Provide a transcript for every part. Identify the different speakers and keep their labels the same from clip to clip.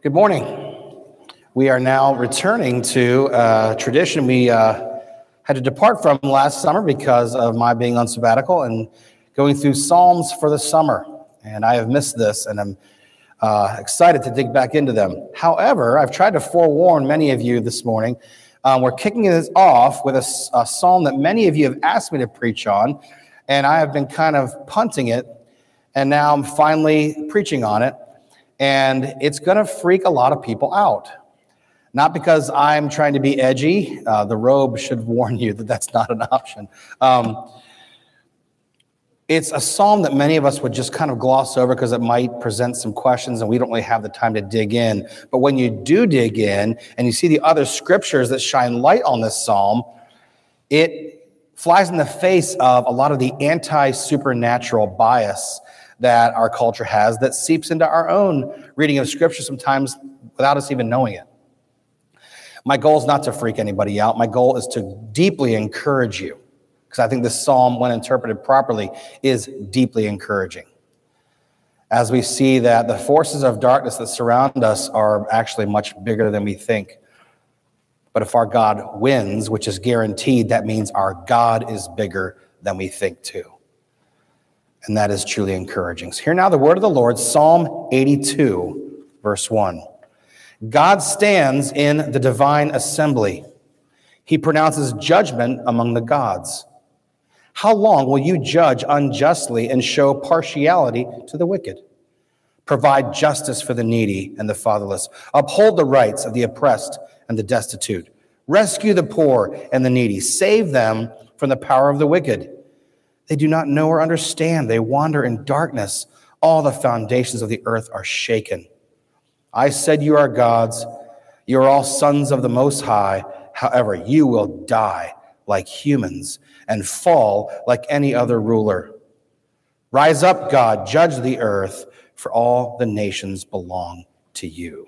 Speaker 1: Good morning. We are now returning to a tradition we had to depart from last summer because of my being on sabbatical and going through Psalms for the summer. And I have missed this, and I'm excited to dig back into them. However, I've tried to forewarn many of you this morning. We're kicking this off with a psalm that many of you have asked me to preach on, and I have been kind of punting it, and now I'm finally preaching on it. And it's going to freak a lot of people out. Not because I'm trying to be edgy. The robe should warn you that that's not an option. It's a psalm that many of us would just kind of gloss over because it might present some questions and we don't really have the time to dig in. But when you do dig in and you see the other scriptures that shine light on this psalm, it flies in the face of a lot of the anti-supernatural bias that our culture has that seeps into our own reading of scripture sometimes without us even knowing it. My goal is not to freak anybody out. My goal is to deeply encourage you, because I think this psalm, when interpreted properly, is deeply encouraging. As we see that the forces of darkness that surround us are actually much bigger than we think. But if our God wins, which is guaranteed, that means our God is bigger than we think too. And that is truly encouraging. So hear now the word of the Lord, Psalm 82, verse 1. God stands in the divine assembly. He pronounces judgment among the gods. How long will you judge unjustly and show partiality to the wicked? Provide justice for the needy and the fatherless. Uphold the rights of the oppressed and the destitute. Rescue the poor and the needy. Save them from the power of the wicked. They do not know or understand. They wander in darkness. All the foundations of the earth are shaken. I said you are gods. You are all sons of the Most High. However, you will die like humans and fall like any other ruler. Rise up, God, judge the earth, for all the nations belong to you.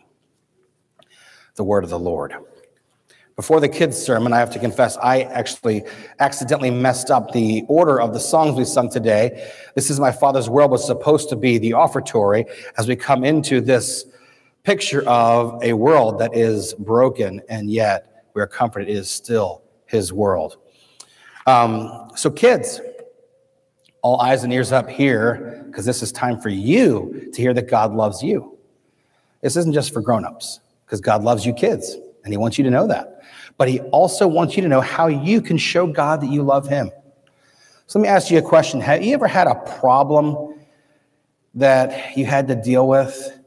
Speaker 1: The word of the Lord. Before the kids' sermon, I have to confess, I actually accidentally messed up the order of the songs we sung today. This Is My Father's World was supposed to be the offertory as we come into this picture of a world that is broken, and yet we are comforted it is still his world. So kids, all eyes and ears up here, because this is time for you to hear that God loves you. This isn't just for grown-ups, because God loves you kids, and he wants you to know that. But he also wants you to know how you can show God that you love him. So let me ask you a question. Have you ever had a problem that you had to deal with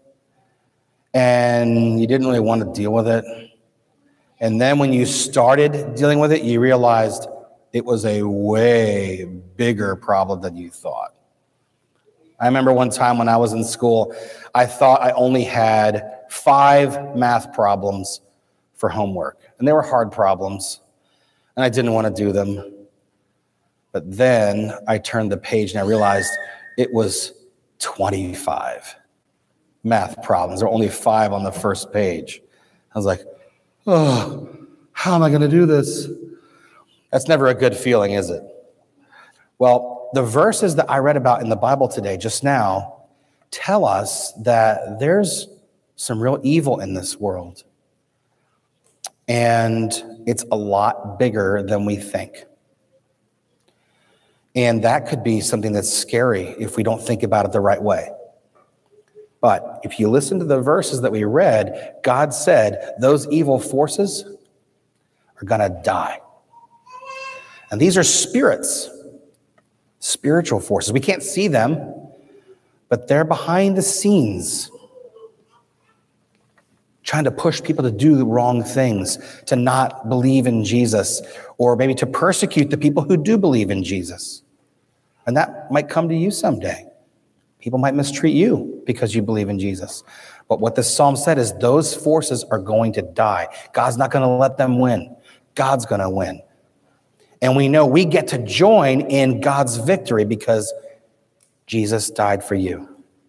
Speaker 1: and you didn't really want to deal with it? And then when you started dealing with it, you realized it was a way bigger problem than you thought. I remember one time when I was in school, I thought I only had 5 math problems for homework. And they were hard problems, and I didn't want to do them. But then I turned the page and I realized it was 25 math problems. There were only 5 on the first page. I was like, oh, how am I going to do this? That's never a good feeling, is it? Well, the verses that I read about in the Bible today, just now, tell us that there's some real evil in this world. And it's a lot bigger than we think. And that could be something that's scary if we don't think about it the right way. But if you listen to the verses that we read, God said those evil forces are going to die. And these are spirits, spiritual forces. We can't see them, but they're behind the scenes, trying to push people to do the wrong things, to not believe in Jesus, or maybe to persecute the people who do believe in Jesus. And that might come to you someday. People might mistreat you because you believe in Jesus. But what this psalm said is those forces are going to die. God's not going to let them win. God's going to win. And we know we get to join in God's victory because Jesus died for you.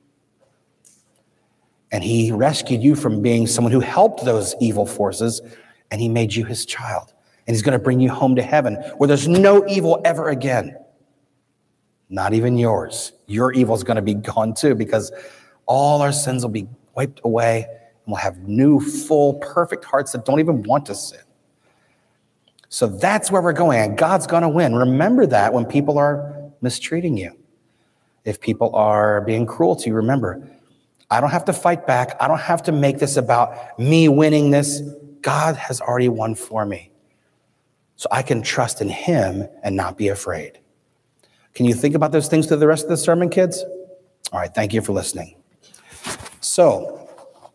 Speaker 1: And he rescued you from being someone who helped those evil forces, and he made you his child. And he's going to bring you home to heaven where there's no evil ever again. Not even yours. Your evil is going to be gone too, because all our sins will be wiped away we'll have new, full, perfect hearts that don't even want to sin. So that's where we're going, and God's going to win. Remember that when people are mistreating you. If people are being cruel to you, remember, I don't have to fight back. I don't have to make this about me winning this. God has already won for me. So I can trust in him and not be afraid. Can you think about those things through the rest of the sermon, kids? All right, thank you for listening. So,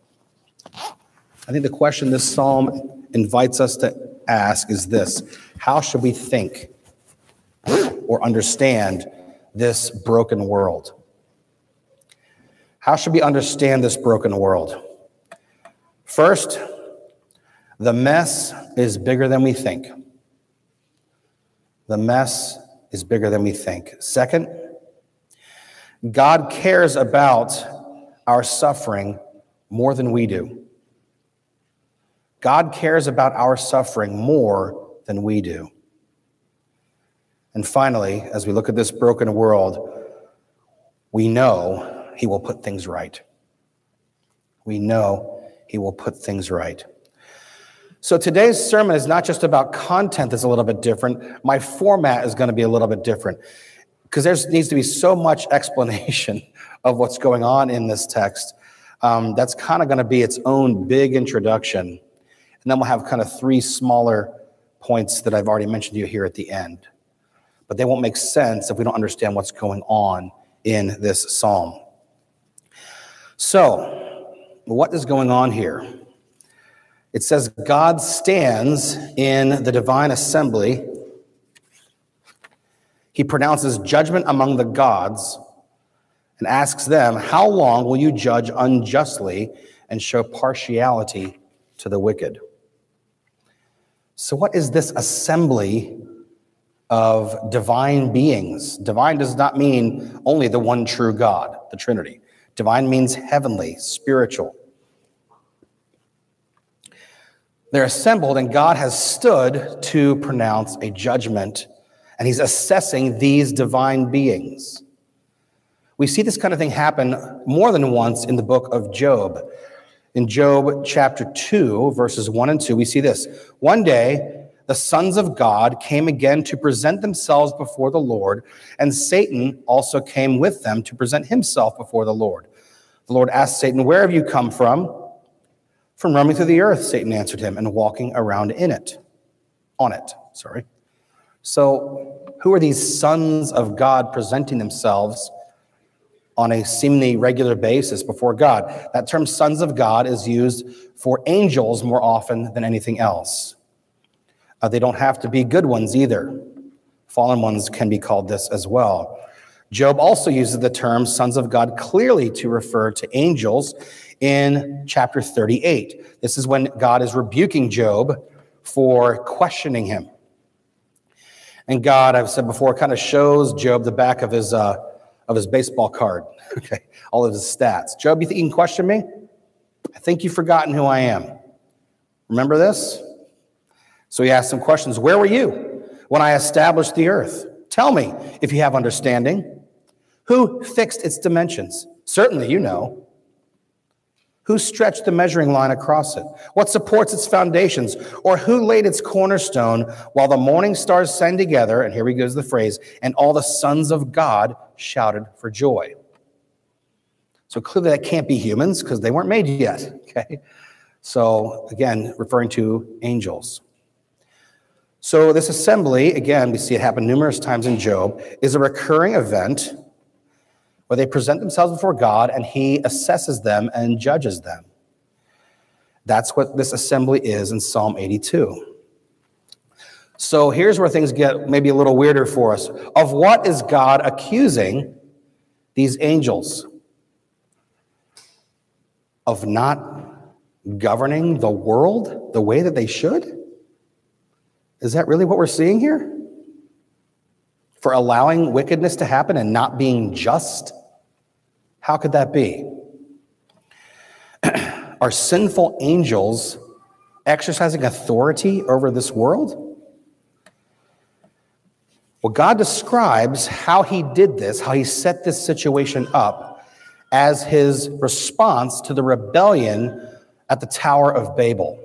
Speaker 1: I think the question this psalm invites us to ask is this: how should we think or understand this broken world? How should we understand this broken world? First, the mess is bigger than we think. The mess is bigger than we think. Second, God cares about our suffering more than we do. God cares about our suffering more than we do. And finally, as we look at this broken world, we know he will put things right. We know he will put things right. So today's sermon is not just about content that's a little bit different. My format is going to be a little bit different because there needs to be so much explanation of what's going on in this text. That's kind of going to be its own big introduction. And then we'll have kind of 3 smaller points that I've already mentioned to you here at the end. But they won't make sense if we don't understand what's going on in this psalm. So, what is going on here? It says God stands in the divine assembly. He pronounces judgment among the gods and asks them, how long will you judge unjustly and show partiality to the wicked? So what is this assembly of divine beings? Divine does not mean only the one true God, the Trinity. Divine means heavenly, spiritual. They're assembled, and God has stood to pronounce a judgment, and he's assessing these divine beings. We see this kind of thing happen more than once in the book of Job. In Job chapter 2, verses 1 and 2, we see this. One day, the sons of God came again to present themselves before the Lord, and Satan also came with them to present himself before the Lord. The Lord asked Satan, where have you come from? From roaming through the earth, Satan answered him, and walking around on it. So, who are these sons of God presenting themselves on a seemingly regular basis before God? That term sons of God is used for angels more often than anything else. They don't have to be good ones either. Fallen ones can be called this as well. Job also uses the term sons of God clearly to refer to angels in chapter 38. This is when God is rebuking Job for questioning him. And God, I've said before, kind of shows Job the back of his baseball card, okay, all of his stats. Job, you think you can question me? I think you've forgotten who I am. Remember this? So he asked some questions. Where were you when I established the earth? Tell me if you have understanding. Who fixed its dimensions? Certainly you know. Who stretched the measuring line across it? What supports its foundations? Or who laid its cornerstone while the morning stars sang together? And here we go to the phrase, and all the sons of God shouted for joy. So clearly that can't be humans because they weren't made yet. Okay. So again, referring to angels. So this assembly, again, we see it happen numerous times in Job, is a recurring event where they present themselves before God and he assesses them and judges them. That's what this assembly is in Psalm 82. So here's where things get maybe a little weirder for us. Of what is God accusing these angels? Of not governing the world the way that they should? Is that really what we're seeing here? For allowing wickedness to happen and not being just? How could that be? Are sinful angels exercising authority over this world? Well, God describes how he did this, how he set this situation up as his response to the rebellion at the Tower of Babel.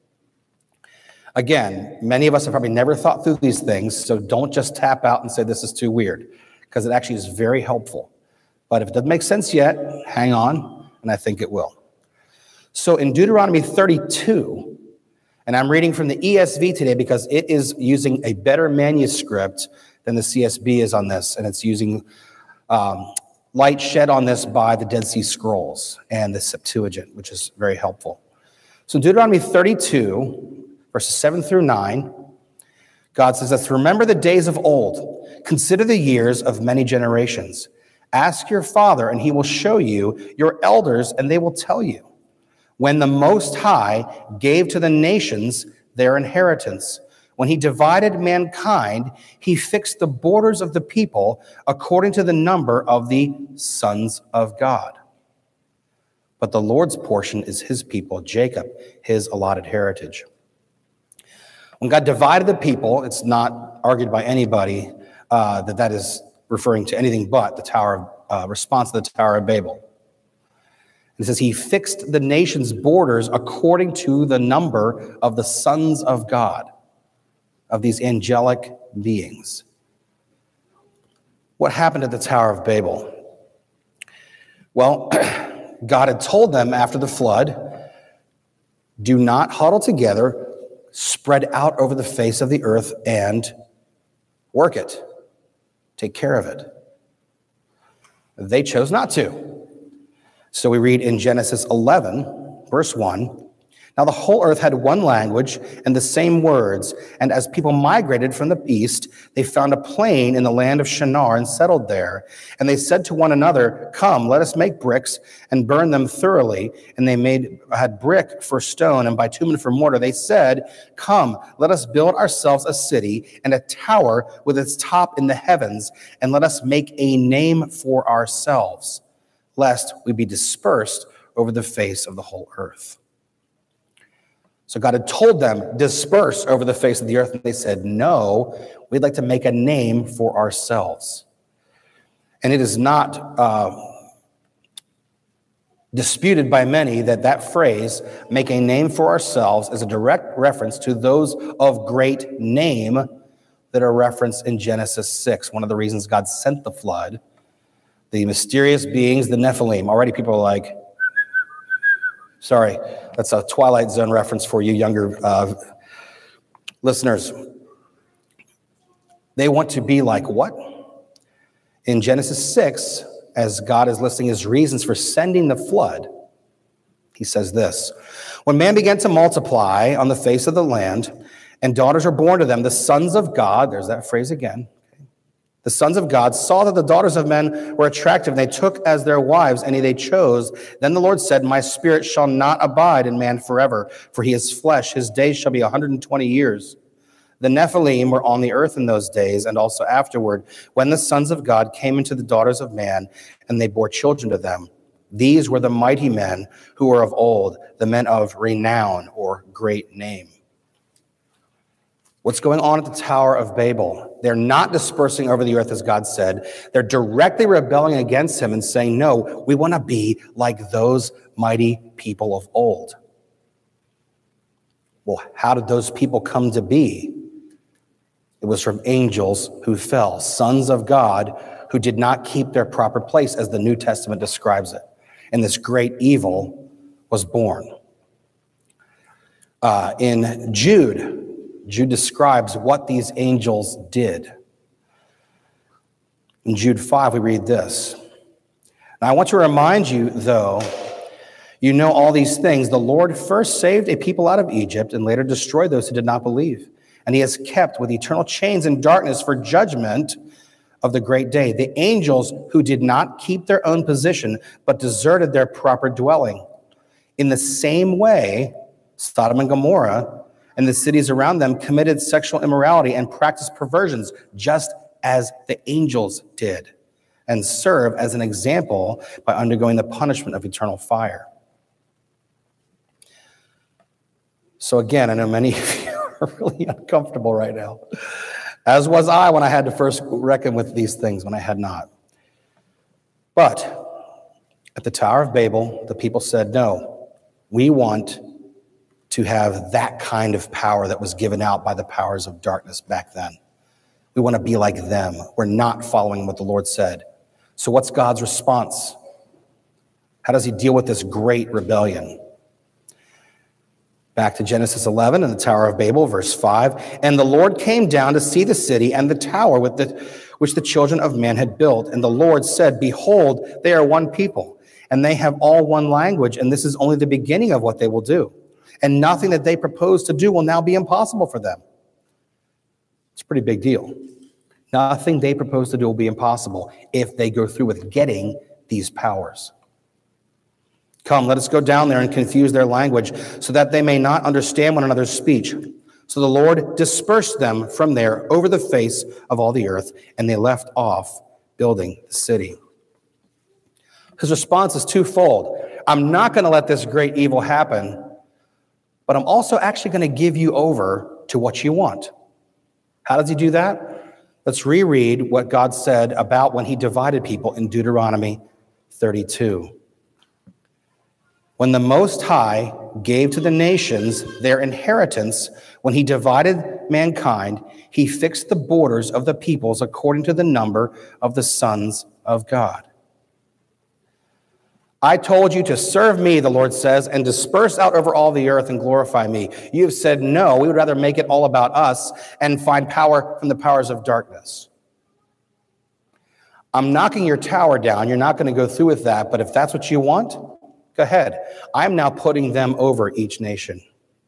Speaker 1: Again, many of us have probably never thought through these things, so don't just tap out and say this is too weird, because it actually is very helpful. But if it doesn't make sense yet, hang on, and I think it will. So in Deuteronomy 32, and I'm reading from the ESV today because it is using a better manuscript than the CSB is on this, and it's using light shed on this by the Dead Sea Scrolls and the Septuagint, which is very helpful. So in Deuteronomy 32, verses 7 through 9, God says this, remember the days of old, consider the years of many generations. Ask your father, and he will show you, your elders, and they will tell you. When the Most High gave to the nations their inheritance, when he divided mankind, he fixed the borders of the people according to the number of the sons of God. But the Lord's portion is his people, Jacob, his allotted heritage. When God divided the people, it's not argued by anybody that is referring to anything but the response to the Tower of Babel. It says he fixed the nation's borders according to the number of the sons of God, of these angelic beings. What happened at the Tower of Babel? Well, God had told them after the flood, do not huddle together, spread out over the face of the earth and work it. Take care of it. They chose not to. So we read in Genesis 11, verse 1, now the whole earth had one language and the same words, and as people migrated from the east, they found a plain in the land of Shinar and settled there. And they said to one another, come, let us make bricks and burn them thoroughly. And they had brick for stone and bitumen for mortar. They said, come, let us build ourselves a city and a tower with its top in the heavens, and let us make a name for ourselves, lest we be dispersed over the face of the whole earth. So God had told them, disperse over the face of the earth. And they said, no, we'd like to make a name for ourselves. And it is not disputed by many that phrase, make a name for ourselves, is a direct reference to those of great name that are referenced in Genesis 6. One of the reasons God sent the flood, the mysterious beings, the Nephilim. Already people are like, sorry, that's a Twilight Zone reference for you younger listeners. They want to be like what? In Genesis 6, as God is listing his reasons for sending the flood, he says this, when man began to multiply on the face of the land, and daughters were born to them, the sons of God, there's that phrase again, the sons of God saw that the daughters of men were attractive, and they took as their wives any they chose. Then the Lord said, my spirit shall not abide in man forever, for he is flesh. His days shall be 120 years. The Nephilim were on the earth in those days, and also afterward, when the sons of God came into the daughters of man, and they bore children to them. These were the mighty men who were of old, the men of renown or great name. What's going on at the Tower of Babel? They're not dispersing over the earth as God said. They're directly rebelling against him and saying, no, we want to be like those mighty people of old. Well, how did those people come to be? It was from angels who fell, sons of God who did not keep their proper place, as the New Testament describes it. And this great evil was born. In Jude describes what these angels did. In Jude 5, we read this. Now, I want to remind you, though, you know all these things. The Lord first saved a people out of Egypt and later destroyed those who did not believe. And he has kept with eternal chains in darkness for judgment of the great day the angels who did not keep their own position, but deserted their proper dwelling. In the same way, Sodom and Gomorrah and the cities around them committed sexual immorality and practiced perversions, just as the angels did, and serve as an example by undergoing the punishment of eternal fire. So again, I know many of you are really uncomfortable right now, as was I when I had to first reckon with these things, when I had not. But at the Tower of Babel, the people said, no, We want to have that kind of power that was given out by the powers of darkness back then. We want to be like them. We're not following what the Lord said. So what's God's response? How does he deal with this great rebellion? Back to Genesis 11 and the Tower of Babel, verse 5. And the Lord came down to see the city and the tower which the children of man had built. And the Lord said, behold, they are one people, and they have all one language, and this is only the beginning of what they will do. And nothing that they propose to do will now be impossible for them. It's a pretty big deal. Nothing they propose to do will be impossible if they go through with getting these powers. Come, let us go down there and confuse their language so that they may not understand one another's speech. So the Lord dispersed them from there over the face of all the earth, and they left off building the city. His response is twofold. I'm not going to let this great evil happen, but I'm also actually going to give you over to what you want. How does he do that? Let's reread what God said about when he divided people in Deuteronomy 32. When the Most High gave to the nations their inheritance, when he divided mankind, he fixed the borders of the peoples according to the number of the sons of God. I told you to serve me, the Lord says, and disperse out over all the earth and glorify me. You have said, no, we would rather make it all about us and find power from the powers of darkness. I'm knocking your tower down. You're not going to go through with that, but if that's what you want, go ahead. I'm now putting them over each nation.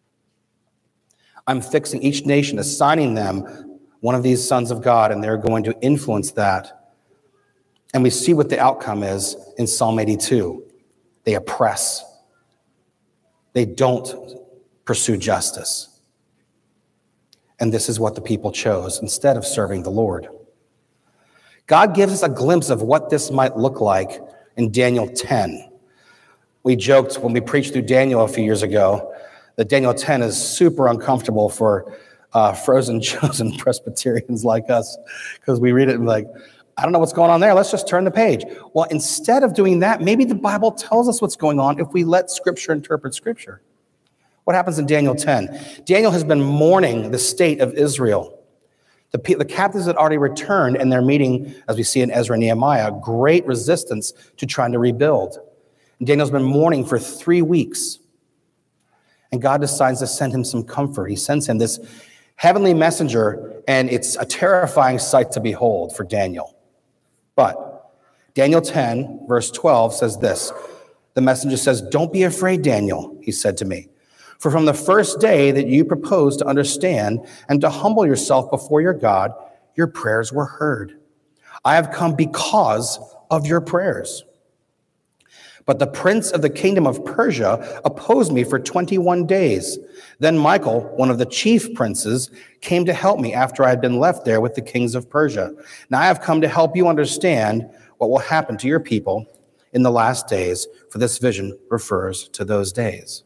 Speaker 1: I'm fixing each nation, assigning them one of these sons of God, and they're going to influence that. And we see what the outcome is in Psalm 82. They oppress. They don't pursue justice. And this is what the people chose instead of serving the Lord. God gives us a glimpse of what this might look like in Daniel 10. We joked when we preached through Daniel a few years ago that Daniel 10 is super uncomfortable for frozen chosen Presbyterians like us, because we read it and like, I don't know what's going on there. Let's just turn the page. Well, instead of doing that, maybe the Bible tells us what's going on if we let Scripture interpret Scripture. What happens in Daniel 10? Daniel has been mourning the state of Israel. The captives had already returned, and they're meeting, as we see in Ezra and Nehemiah, great resistance to trying to rebuild. And Daniel's been mourning for 3 weeks. And God decides to send him some comfort. He sends him this heavenly messenger, and it's a terrifying sight to behold for Daniel. But Daniel 10, verse 12 says this. The messenger says, don't be afraid, Daniel, he said to me. For from the first day that you proposed to understand and to humble yourself before your God, your prayers were heard. I have come because of your prayers. But the prince of the kingdom of Persia opposed me for 21 days. Then Michael, one of the chief princes, came to help me after I had been left there with the kings of Persia. Now I have come to help you understand what will happen to your people in the last days, for this vision refers to those days.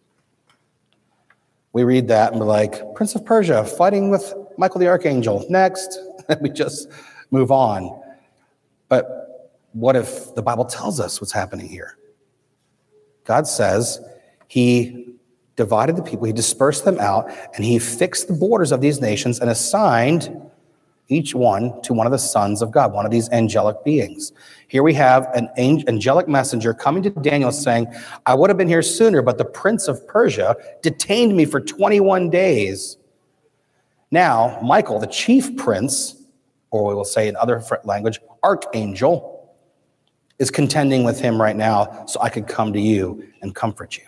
Speaker 1: We read that and we're like, Prince of Persia fighting with Michael the Archangel. Next. And we just move on. But what if the Bible tells us what's happening here? God says he divided the people, he dispersed them out, and he fixed the borders of these nations and assigned each one to one of the sons of God, one of these angelic beings. Here we have an angelic messenger coming to Daniel saying, I would have been here sooner, but the prince of Persia detained me for 21 days. Now, Michael, the chief prince, or we will say in other language, archangel, is contending with him right now so I could come to you and comfort you.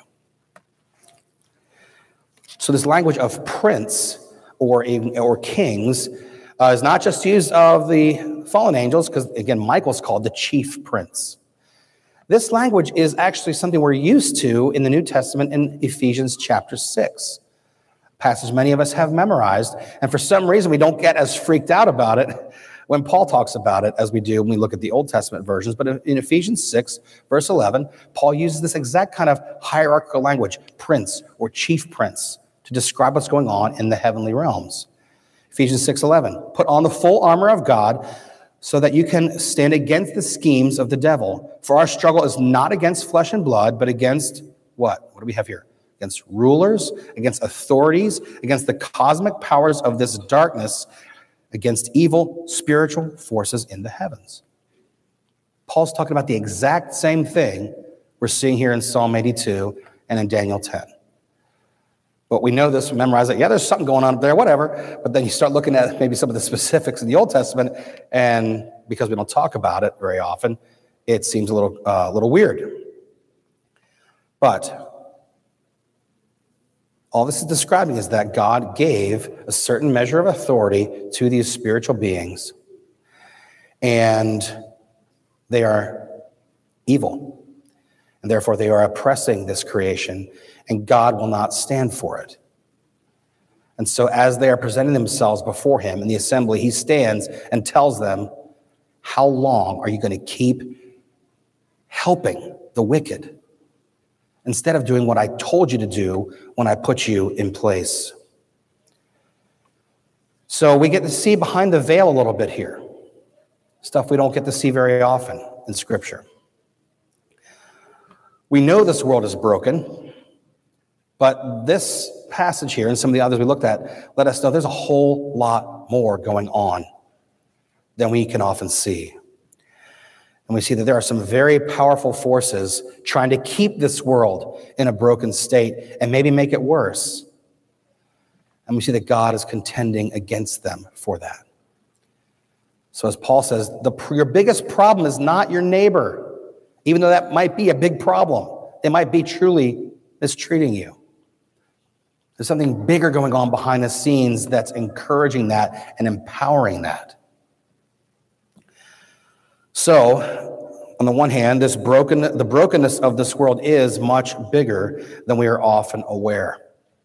Speaker 1: So this language of prince or kings is not just used of the fallen angels, because again, Michael's called the chief prince. This language is actually something we're used to in the New Testament in Ephesians chapter 6. A passage many of us have memorized, and for some reason we don't get as freaked out about it when Paul talks about it as we do when we look at the Old Testament versions. But in Ephesians 6, verse 11, Paul uses this exact kind of hierarchical language, prince or chief prince, to describe what's going on in the heavenly realms. Ephesians 6:11, put on the full armor of God so that you can stand against the schemes of the devil. For our struggle is not against flesh and blood, but against what? What do we have here? Against rulers, against authorities, against the cosmic powers of this darkness, against evil spiritual forces in the heavens. Paul's talking about the exact same thing we're seeing here in Psalm 82 and in Daniel 10. But we know this, memorize it. Yeah, there's something going on up there, whatever. But then you start looking at maybe some of the specifics in the Old Testament, and because we don't talk about it very often, it seems a little weird. But all this is describing is that God gave a certain measure of authority to these spiritual beings, and they are evil, and therefore they are oppressing this creation, and God will not stand for it. And so as they are presenting themselves before him in the assembly, he stands and tells them, how long are you going to keep helping the wicked instead of doing what I told you to do when I put you in place? So we get to see behind the veil a little bit here, stuff we don't get to see very often in Scripture. We know this world is broken, but this passage here and some of the others we looked at let us know there's a whole lot more going on than we can often see. And we see that there are some very powerful forces trying to keep this world in a broken state and maybe make it worse. And we see that God is contending against them for that. So as Paul says, your biggest problem is not your neighbor, even though that might be a big problem. They might be truly mistreating you. There's something bigger going on behind the scenes that's encouraging that and empowering that. So, on the one hand, the brokenness of this world is much bigger than we are often aware.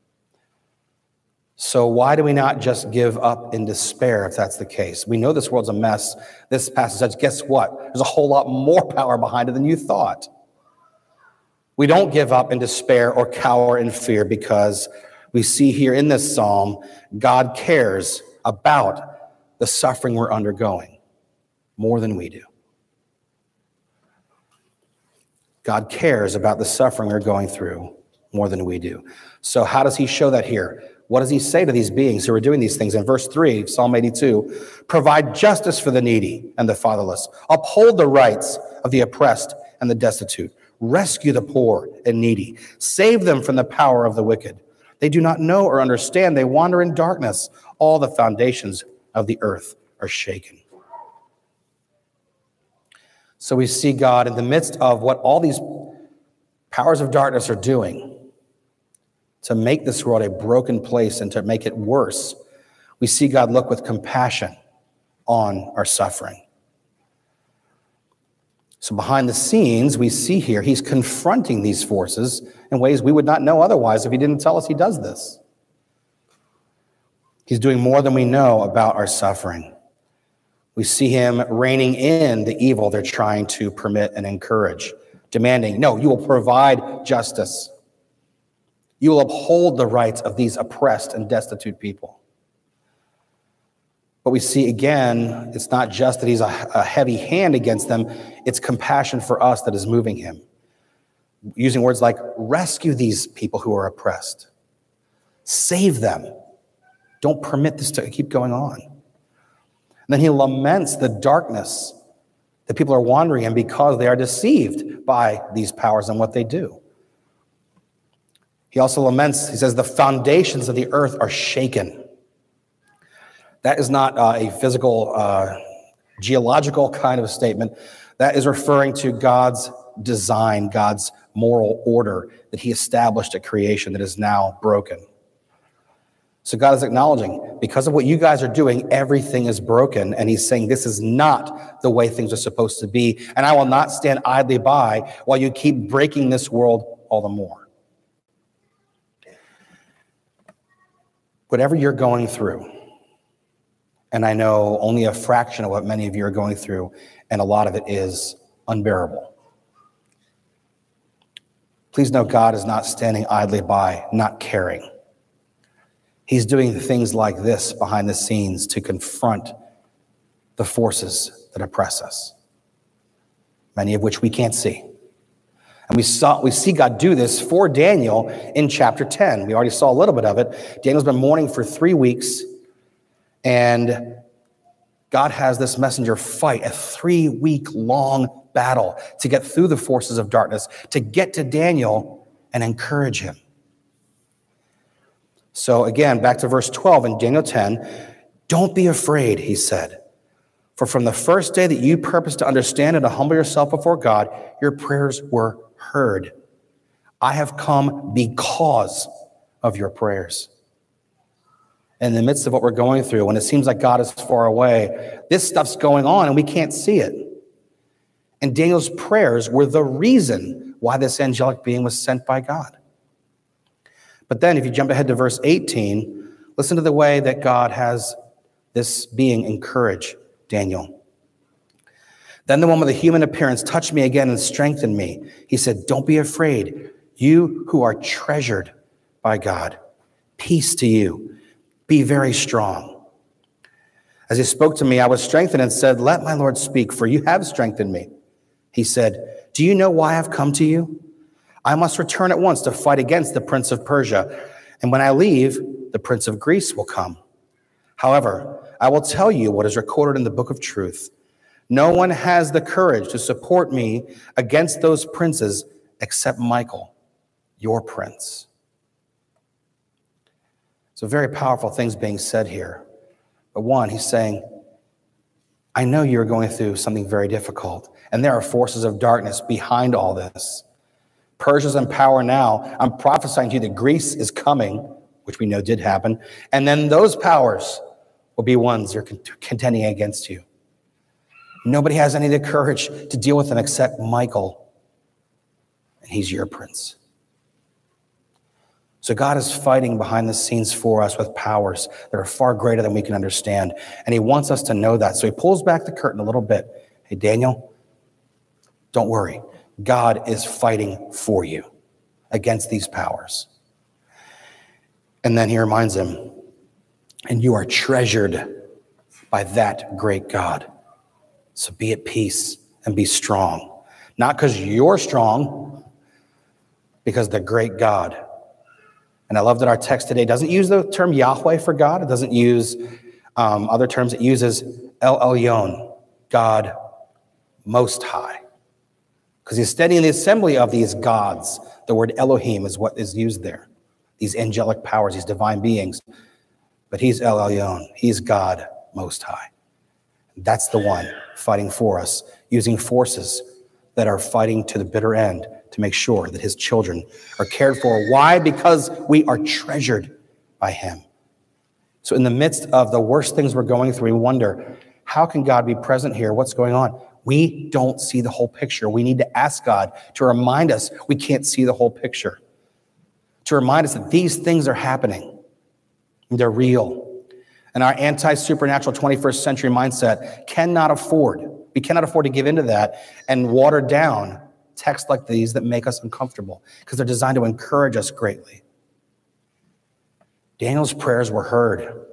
Speaker 1: So why do we not just give up in despair if that's the case? We know this world's a mess. This passage says, guess what? There's a whole lot more power behind it than you thought. We don't give up in despair or cower in fear because we see here in this psalm, God cares about the suffering we're undergoing more than we do. God cares about the suffering we're going through more than we do. So how does he show that here? What does he say to these beings who are doing these things? In verse 3, Psalm 82, provide justice for the needy and the fatherless. Uphold the rights of the oppressed and the destitute. Rescue the poor and needy. Save them from the power of the wicked. They do not know or understand. They wander in darkness. All the foundations of the earth are shaken. So we see God in the midst of what all these powers of darkness are doing to make this world a broken place and to make it worse. We see God look with compassion on our suffering. So behind the scenes, we see here, he's confronting these forces in ways we would not know otherwise if he didn't tell us he does this. He's doing more than we know about our suffering. We see him reining in the evil they're trying to permit and encourage, demanding, no, you will provide justice. You will uphold the rights of these oppressed and destitute people. But we see again, it's not just that he's a heavy hand against them, it's compassion for us that is moving him. Using words like, rescue these people who are oppressed. Save them. Don't permit this to keep going on. And then he laments the darkness that people are wandering in because they are deceived by these powers and what they do. He also laments, he says, the foundations of the earth are shaken. That is not a physical, geological kind of statement. That is referring to God's design, God's moral order that he established at creation that is now broken. So God is acknowledging, because of what you guys are doing, everything is broken. And he's saying, this is not the way things are supposed to be. And I will not stand idly by while you keep breaking this world all the more. Whatever you're going through, and I know only a fraction of what many of you are going through, and a lot of it is unbearable. Please know God is not standing idly by, not caring. He's doing things like this behind the scenes to confront the forces that oppress us, many of which we can't see. And we see God do this for Daniel in chapter 10. We already saw a little bit of it. Daniel's been mourning for 3 weeks, and God has this messenger fight a 3-week-long battle to get through the forces of darkness, to get to Daniel and encourage him. So again, back to verse 12 in Daniel 10, don't be afraid, he said. For from the first day that you purposed to understand and to humble yourself before God, your prayers were heard. I have come because of your prayers. In the midst of what we're going through, when it seems like God is far away, this stuff's going on and we can't see it. And Daniel's prayers were the reason why this angelic being was sent by God. But then if you jump ahead to verse 18, listen to the way that God has this being encourage Daniel. Then the one with the human appearance touched me again and strengthened me. He said, don't be afraid, you who are treasured by God. Peace to you. Be very strong. As he spoke to me, I was strengthened and said, let my Lord speak, for you have strengthened me. He said, do you know why I've come to you? I must return at once to fight against the prince of Persia. And when I leave, the prince of Greece will come. However, I will tell you what is recorded in the book of truth. No one has the courage to support me against those princes except Michael, your prince. So very powerful things being said here. But one, he's saying, I know you're going through something very difficult, and there are forces of darkness behind all this. Persia's in power now. I'm prophesying to you that Greece is coming, which we know did happen, and then those powers will be ones that are contending against you. Nobody has any of the courage to deal with them except Michael, and he's your prince. So God is fighting behind the scenes for us with powers that are far greater than we can understand, and he wants us to know that. So he pulls back the curtain a little bit. Hey, Daniel, don't worry. God is fighting for you against these powers. And then he reminds him, and you are treasured by that great God. So be at peace and be strong. Not because you're strong, because the great God. And I love that our text today doesn't use the term Yahweh for God. It doesn't use other terms. It uses El Elyon, God Most High. Because he's studying the assembly of these gods. The word Elohim is what is used there. These angelic powers, these divine beings. But he's El Elyon. He's God Most High. That's the one fighting for us, using forces that are fighting to the bitter end to make sure that his children are cared for. Why? Because we are treasured by him. So in the midst of the worst things we're going through, we wonder, how can God be present here? What's going on? We don't see the whole picture. We need to ask God to remind us we can't see the whole picture, to remind us that these things are happening. They're real. And our anti-supernatural 21st century mindset we cannot afford to give into that and water down texts like these that make us uncomfortable, because they're designed to encourage us greatly. Daniel's prayers were heard.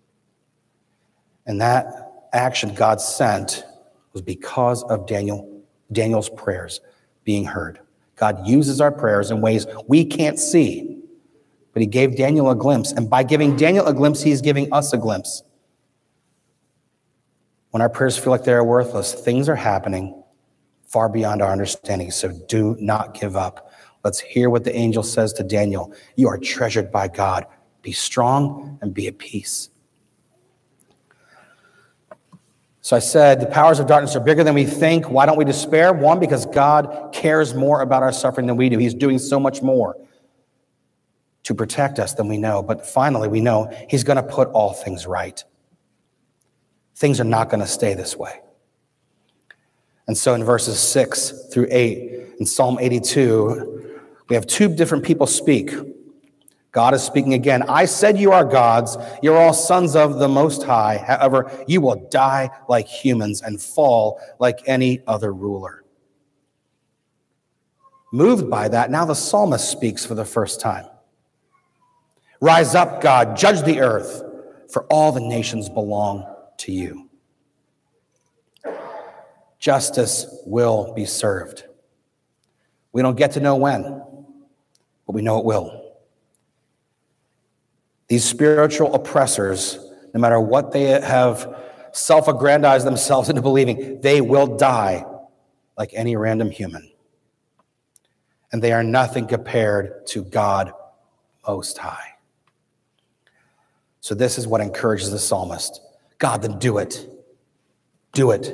Speaker 1: And that action God sent was because of Daniel's prayers being heard. God uses our prayers in ways we can't see, but he gave Daniel a glimpse. And by giving Daniel a glimpse, he's giving us a glimpse. When our prayers feel like they're worthless, things are happening far beyond our understanding. So do not give up. Let's hear what the angel says to Daniel. You are treasured by God. Be strong and be at peace. So I said, the powers of darkness are bigger than we think. Why don't we despair? One, because God cares more about our suffering than we do. He's doing so much more to protect us than we know. But finally, we know he's going to put all things right. Things are not going to stay this way. And so in verses 6 through 8, in Psalm 82, we have two different people speak. God is speaking again. I said you are gods. You're all sons of the Most High. However, you will die like humans and fall like any other ruler. Moved by that, now the psalmist speaks for the first time. Rise up, God, judge the earth, for all the nations belong to you. Justice will be served. We don't get to know when, but we know it will. These spiritual oppressors, no matter what they have self-aggrandized themselves into believing, they will die like any random human. And they are nothing compared to God Most High. So this is what encourages the psalmist. God, then do it. Do it.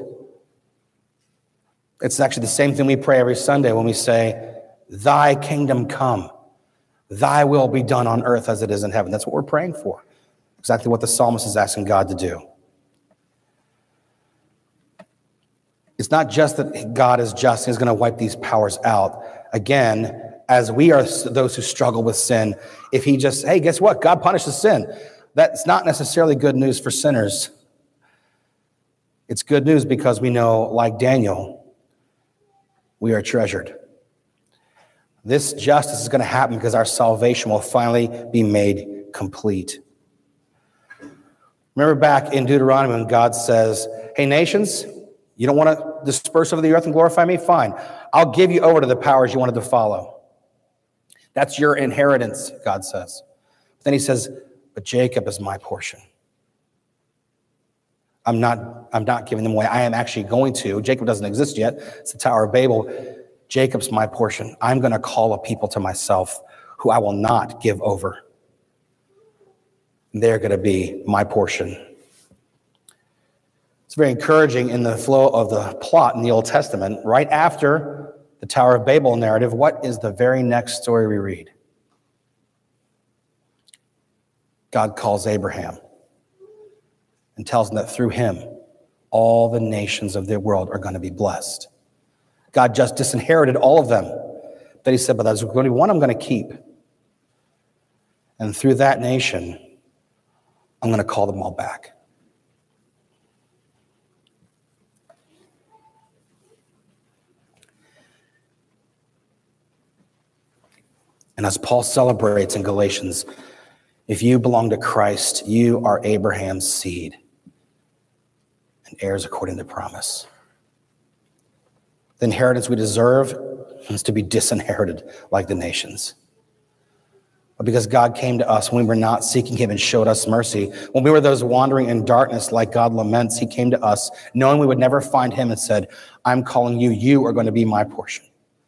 Speaker 1: It's actually the same thing we pray every Sunday when we say, thy kingdom come, thy will be done on earth as it is in heaven. That's what we're praying for. Exactly what the psalmist is asking God to do. It's not just that God is just, he's going to wipe these powers out. Again, as we are those who struggle with sin, if he just, hey, guess what? God punishes sin. That's not necessarily good news for sinners. It's good news because we know, like Daniel, we are treasured. This justice is going to happen because our salvation will finally be made complete. Remember back in Deuteronomy when God says, hey, nations, you don't want to disperse over the earth and glorify me? Fine. I'll give you over to the powers you wanted to follow. That's your inheritance, God says. But then he says, but Jacob is my portion. I'm not giving them away. I am actually going to. Jacob doesn't exist yet. It's the Tower of Babel. Jacob's my portion. I'm going to call a people to myself who I will not give over. They're going to be my portion. It's very encouraging in the flow of the plot in the Old Testament. Right after the Tower of Babel narrative, what is the very next story we read? God calls Abraham and tells him that through him, all the nations of the world are going to be blessed. God just disinherited all of them. Then he said, but there's going to be one I'm going to keep. And through that nation, I'm going to call them all back. And as Paul celebrates in Galatians, if you belong to Christ, you are Abraham's seed and heirs according to promise. The inheritance we deserve is to be disinherited like the nations. But because God came to us when we were not seeking him and showed us mercy, when we were those wandering in darkness like God laments, he came to us knowing we would never find him and said, I'm calling you, you are going to be my portion.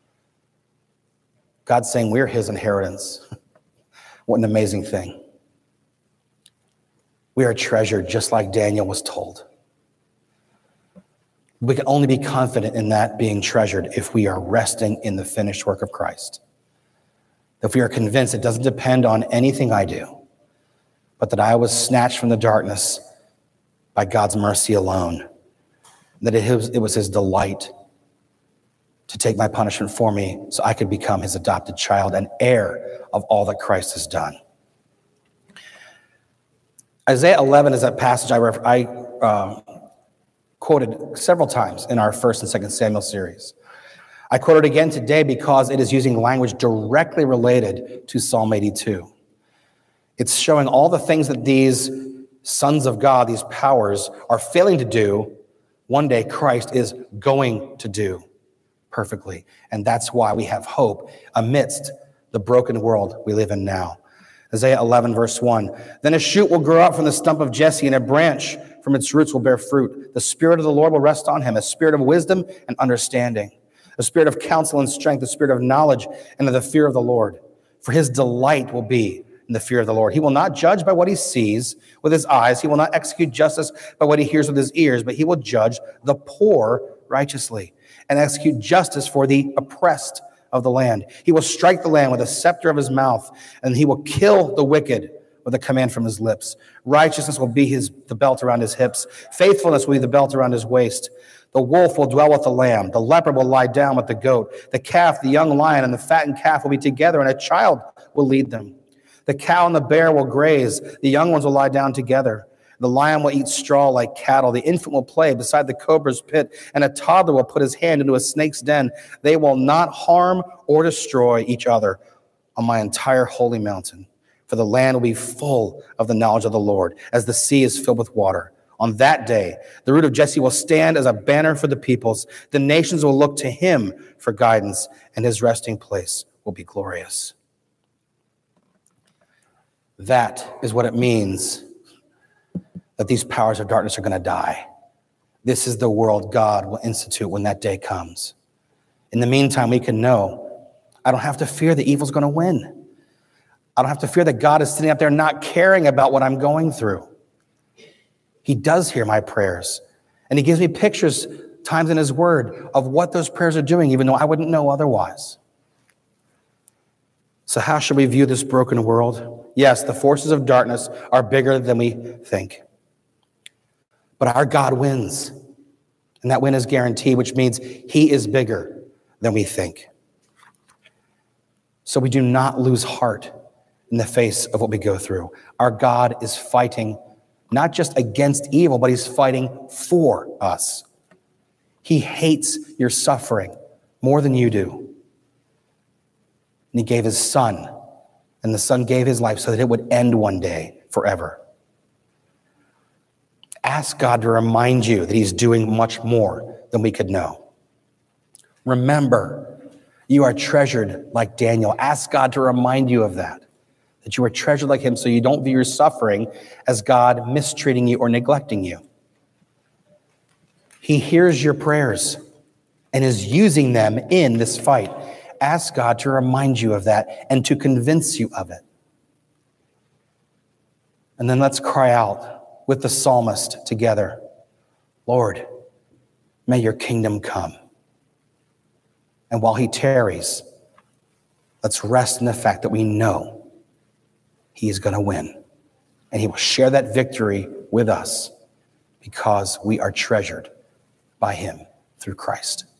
Speaker 1: God's saying we're his inheritance. What an amazing thing. We are treasured just like Daniel was told. We can only be confident in that being treasured if we are resting in the finished work of Christ. If we are convinced it doesn't depend on anything I do, but that I was snatched from the darkness by God's mercy alone, that it was his delight to take my punishment for me so I could become his adopted child and heir of all that Christ has done. Isaiah 11 is that passage I quoted several times in our 1st and 2nd Samuel series. I quote it again today because it is using language directly related to Psalm 82. It's showing all the things that these sons of God, these powers, are failing to do, one day Christ is going to do perfectly. And that's why we have hope amidst the broken world we live in now. Isaiah 11, verse 1. Then a shoot will grow up from the stump of Jesse, and a branch from its roots will bear fruit. The Spirit of the Lord will rest on him, a spirit of wisdom and understanding, a spirit of counsel and strength, a spirit of knowledge and of the fear of the Lord. For his delight will be in the fear of the Lord. He will not judge by what he sees with his eyes. He will not execute justice by what he hears with his ears, but he will judge the poor righteously and execute justice for the oppressed of the land. He will strike the land with a scepter of his mouth, and he will kill the wicked with a command from his lips. Righteousness will be the belt around his hips. Faithfulness will be the belt around his waist. The wolf will dwell with the lamb. The leopard will lie down with the goat. The calf, the young lion, and the fattened calf will be together, and a child will lead them. The cow and the bear will graze. The young ones will lie down together. The lion will eat straw like cattle. The infant will play beside the cobra's pit, and a toddler will put his hand into a snake's den. They will not harm or destroy each other on my entire holy mountain, for the land will be full of the knowledge of the Lord, as the sea is filled with water. On that day, the root of Jesse will stand as a banner for the peoples. The nations will look to him for guidance, and his resting place will be glorious. That is what it means that these powers of darkness are going to die. This is the world God will institute when that day comes. In the meantime, we can know I don't have to fear that evil's going to win. I don't have to fear that God is sitting up there not caring about what I'm going through. He does hear my prayers. And he gives me pictures, times in his word, of what those prayers are doing, even though I wouldn't know otherwise. So how should we view this broken world? Yes, the forces of darkness are bigger than we think. But our God wins. And that win is guaranteed, which means he is bigger than we think. So we do not lose heart in the face of what we go through. Our God is fighting not just against evil, but he's fighting for us. He hates your suffering more than you do. And he gave his son, and the son gave his life so that it would end one day forever. Ask God to remind you that he's doing much more than we could know. Remember, you are treasured like Daniel. Ask God to remind you of that you are treasured like him so you don't view your suffering as God mistreating you or neglecting you. He hears your prayers and is using them in this fight. Ask God to remind you of that and to convince you of it. And then let's cry out with the psalmist together, Lord, may your kingdom come. And while he tarries, let's rest in the fact that we know he is going to win. And he will share that victory with us because we are treasured by him through Christ.